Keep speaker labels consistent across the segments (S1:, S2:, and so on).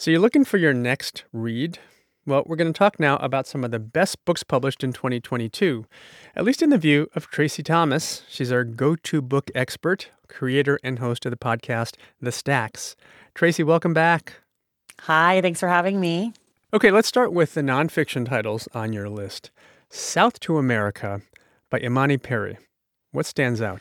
S1: So you're looking for your next read? Well, we're going to talk now about some of the best books published in 2022, at least in the view of Tracy Thomas. She's our go-to book expert, creator and host of the podcast, The Stacks. Tracy, welcome back.
S2: Hi, thanks for having me.
S1: Okay, let's start with the nonfiction titles on your list. South to America by Imani Perry. What stands out?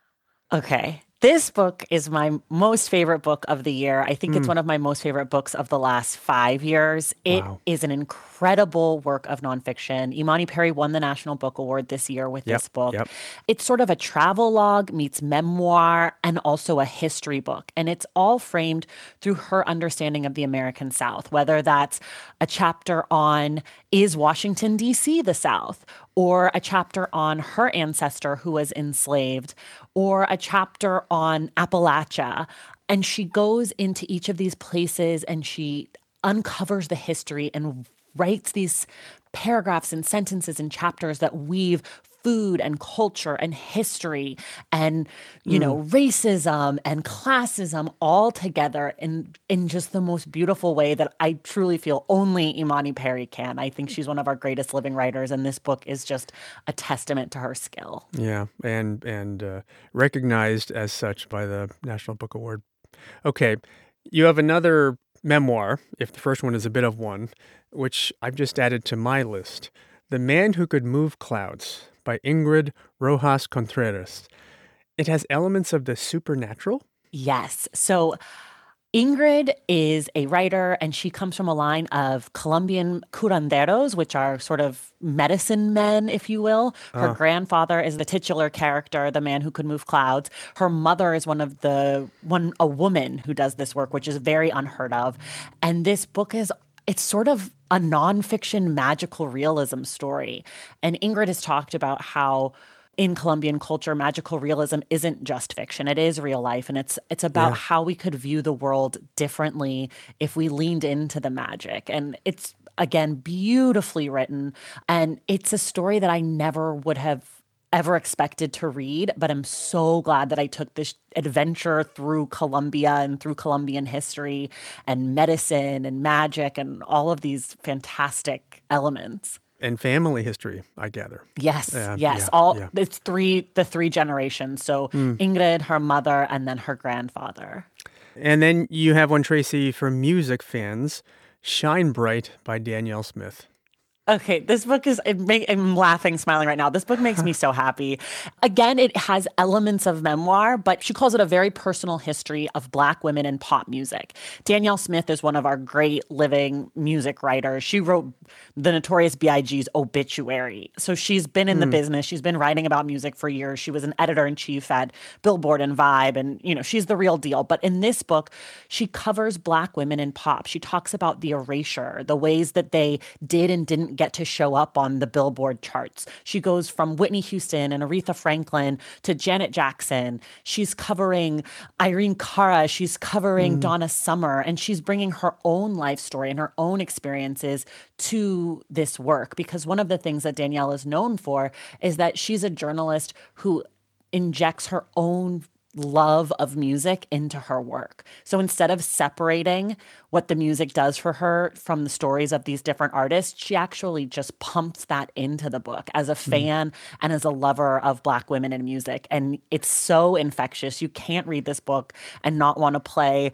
S2: Okay. This book is my most favorite book of the year. I think it's one of my most favorite books of the last 5 years. It
S1: Wow.
S2: is an incredible work of nonfiction. Imani Perry won the National Book Award this year with
S1: Yep,
S2: this book.
S1: yep.
S2: It's sort of a travel log meets memoir and also a history book. And it's all framed through her understanding of the American South, whether that's a chapter on is Washington, D.C. the South, or a chapter on her ancestor who was enslaved, or a chapter on Appalachia. And she goes into each of these places and she uncovers the history and writes these paragraphs and sentences and chapters that weave food and culture and history and, racism and classism all together in just the most beautiful way that I truly feel only Imani Perry can. I think she's one of our greatest living writers, and this book is just a testament to her skill.
S1: Yeah, and recognized as such by the National Book Award. Okay, you have another memoir, if the first one is a bit of one, which I've just added to my list. The Man Who Could Move Clouds by Ingrid Rojas Contreras. It has elements of the supernatural?
S2: Yes. So Ingrid is a writer, and she comes from a line of Colombian curanderos, which are sort of medicine men, if you will. Her grandfather is the titular character, the man who could move clouds. Her mother is a woman who does this work, which is very unheard of. And this book it's sort of a nonfiction magical realism story. And Ingrid has talked about how in Colombian culture, magical realism isn't just fiction. It is real life. And it's about how we could view the world differently if we leaned into the magic. And it's, again, beautifully written. And it's a story that I never would have ever expected to read, but I'm so glad that I took this adventure through Colombia and through Colombian history and medicine and magic and all of these fantastic elements.
S1: And family history, I gather.
S2: Yes, yes. It's the three generations. So Ingrid, her mother, and then her grandfather.
S1: And then you have one, Tracy, for music fans, Shine Bright by Danielle Smith.
S2: Okay, this book I'm laughing, smiling right now. This book makes me so happy. Again, it has elements of memoir, but she calls it a very personal history of Black women in pop music. Danielle Smith is one of our great living music writers. She wrote the Notorious B.I.G.'s Obituary. So she's been in the business. She's been writing about music for years. She was an editor-in-chief at Billboard and Vibe, and she's the real deal. But in this book, she covers Black women in pop. She talks about the erasure, the ways that they did and didn't get to show up on the Billboard charts. She goes from Whitney Houston and Aretha Franklin to Janet Jackson. She's covering Irene Cara. She's covering Donna Summer, and she's bringing her own life story and her own experiences to this work, because one of the things that Danielle is known for is that she's a journalist who injects her own love of music into her work. So instead of separating what the music does for her from the stories of these different artists, she actually just pumps that into the book as a fan and as a lover of Black women in music. And it's so infectious. You can't read this book and not want to play,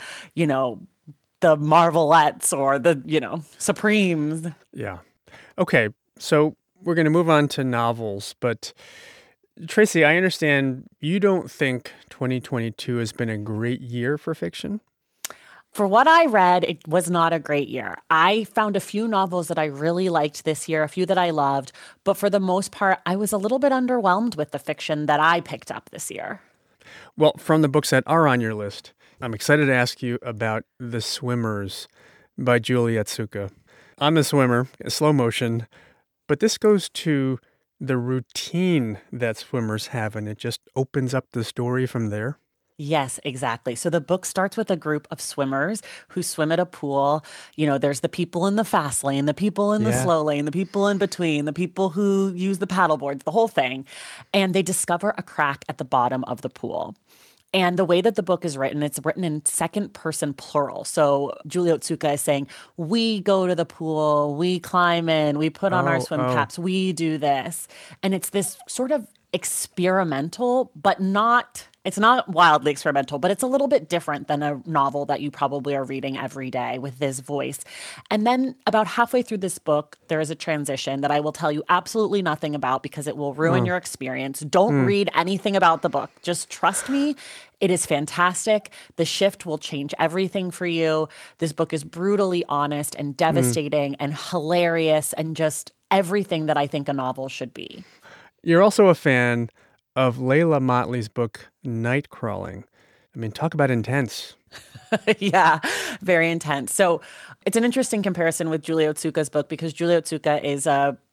S2: the Marvelettes or the, Supremes.
S1: Yeah. Okay, so we're going to move on to novels, but Tracy, I understand you don't think 2022 has been a great year for fiction?
S2: For what I read, it was not a great year. I found a few novels that I really liked this year, a few that I loved, but for the most part, I was a little bit underwhelmed with the fiction that I picked up this year.
S1: Well, from the books that are on your list, I'm excited to ask you about The Swimmers by Julie Otsuka. I'm a swimmer, slow motion, but this goes to the routine that swimmers have, and it just opens up the story from there.
S2: Yes, exactly. So the book starts with a group of swimmers who swim at a pool. There's the people in the fast lane, the people in the slow lane, the people in between, the people who use the paddle boards, the whole thing. And they discover a crack at the bottom of the pool. And the way that the book is written, it's written in second person plural. So Julie Otsuka is saying, we go to the pool, we climb in, we put on our
S1: Oh,
S2: swim
S1: oh.
S2: caps, we do this. And it's this sort of experimental, but not, it's not wildly experimental, but it's a little bit different than a novel that you probably are reading every day with this voice. And then about halfway through this book, there is a transition that I will tell you absolutely nothing about because it will ruin
S1: Mm,
S2: your experience. Don't
S1: mm,
S2: read anything about the book. Just trust me. It is fantastic. The shift will change everything for you. This book is brutally honest and
S1: mm.
S2: devastating and hilarious and just everything that I think a novel should be.
S1: You're also a fan of Layla Motley's book, Nightcrawling. I mean, talk about intense.
S2: Yeah, very intense. So it's an interesting comparison with Julie Otsuka's book because Julie Otsuka is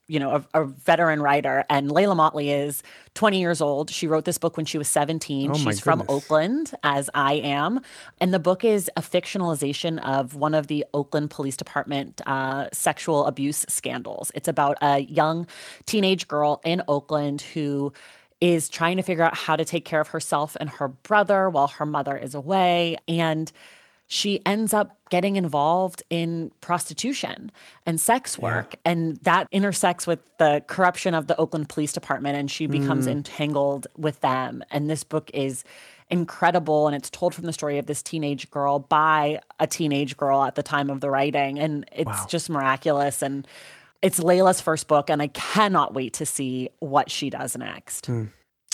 S2: a veteran writer, and Layla Motley is 20 years old. She wrote this book when she was 17.
S1: Oh my
S2: She's from
S1: goodness.
S2: Oakland, as I am, and the book is a fictionalization of one of the Oakland Police Department sexual abuse scandals. It's about a young teenage girl in Oakland who is trying to figure out how to take care of herself and her brother while her mother is away. And she ends up getting involved in prostitution and sex
S1: Yeah.
S2: work. And that intersects with the corruption of the Oakland Police Department, and she becomes
S1: Mm,
S2: entangled with them. And this book is incredible. And it's told from the story of this teenage girl by a teenage girl at the time of the writing. And it's
S1: wow.
S2: just miraculous. And it's Layla's first book, and I cannot wait to see what she does next.
S1: Mm.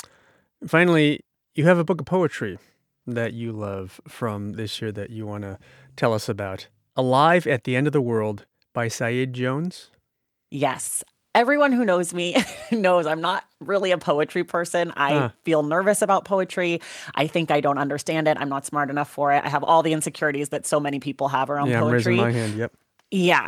S1: Finally, you have a book of poetry that you love from this year that you want to tell us about. Alive at the End of the World by Saeed Jones.
S2: Yes. Everyone who knows me knows I'm not really a poetry person. I
S1: Huh.
S2: feel nervous about poetry. I think I don't understand it. I'm not smart enough for it. I have all the insecurities that so many people have around
S1: Yeah, I'm raising
S2: poetry.
S1: my hand. Yep.
S2: Yeah.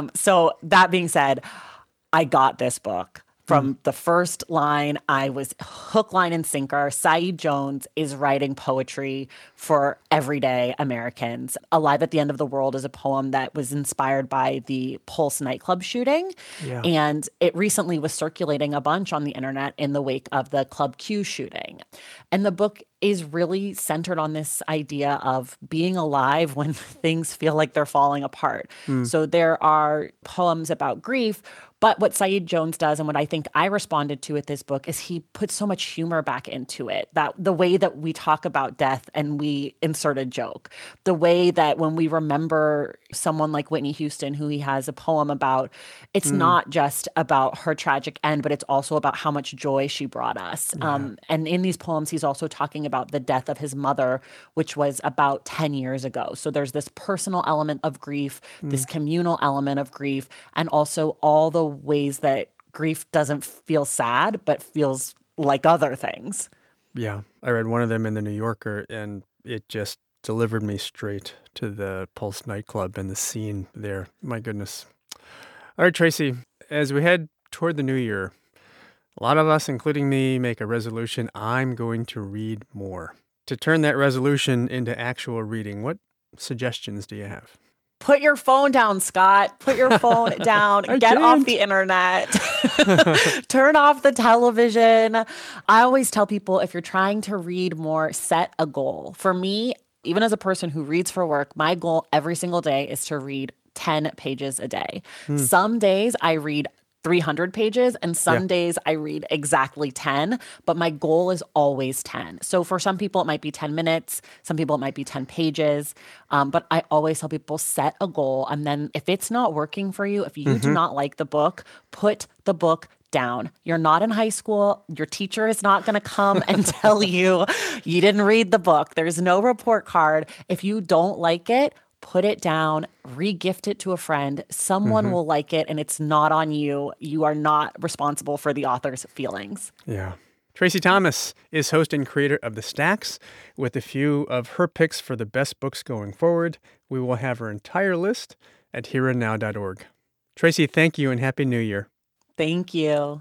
S2: So that being said, I got this book.
S1: Mm,
S2: From the first line, I was hook, line, and sinker. Saeed Jones is writing poetry for everyday Americans. Alive at the End of the World is a poem that was inspired by the Pulse nightclub shooting.
S1: yeah.
S2: And it recently was circulating a bunch on the internet in the wake of the Club Q shooting. And the book is really centered on this idea of being alive when things feel like they're falling apart.
S1: Mm,
S2: So there are poems about grief, but what Saeed Jones does, and what I think I responded to with this book, is he puts so much humor back into it. That the way that we talk about death and we insert a joke, the way that when we remember someone like Whitney Houston, who he has a poem about, it's
S1: mm,
S2: not just about her tragic end, but it's also about how much joy she brought us.
S1: yeah.
S2: And in these poems, he's also talking about the death of his mother, which was about 10 years ago. So there's this personal element of grief,
S1: Mm,
S2: this communal element of grief, and also all the ways that grief doesn't feel sad, but feels like other things.
S1: yeah. I read one of them in the New Yorker, and it just delivered me straight to the Pulse nightclub and the scene there. My goodness. All right, Tracy, as we head toward the new year, a lot of us, including me, make a resolution. I'm going to read more. To turn that resolution into actual reading, what suggestions do you have?
S2: Put your phone down, Scott. Put your phone down.
S1: I
S2: Get off
S1: can't.
S2: the internet. Turn off the television. I always tell people if you're trying to read more, set a goal. For me, even as a person who reads for work, my goal every single day is to read 10 pages a day.
S1: Hmm.
S2: Some days I read 300 pages, and
S1: Yeah.
S2: some days I read exactly 10, but my goal is always 10. So for some people, it might be 10 minutes. Some people, it might be 10 pages. But I always tell people set a goal. And then if it's not working for you, if you do
S1: Mm-hmm.
S2: not like the book, put the book down. You're not in high school. Your teacher is not going to come and tell you you didn't read the book. There's no report card. If you don't like it, put it down, re-gift it to a friend. Someone
S1: Mm-hmm.
S2: will like it, and it's not on you. You are not responsible for the author's feelings.
S1: Yeah. Tracy Thomas is host and creator of The Stacks with a few of her picks for the best books going forward. We will have her entire list at hereandnow.org. Tracy, thank you and Happy New Year.
S2: Thank you.